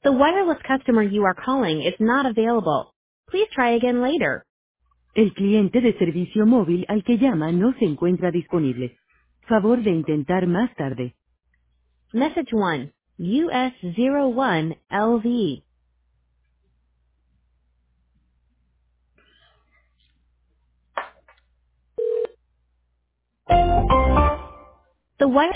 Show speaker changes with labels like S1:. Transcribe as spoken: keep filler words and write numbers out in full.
S1: The wireless customer you are calling is not available. Please try again later. El cliente de servicio móvil al que llama no se encuentra disponible. Favor de intentar más tarde. Message one. U S zero one L V. The wire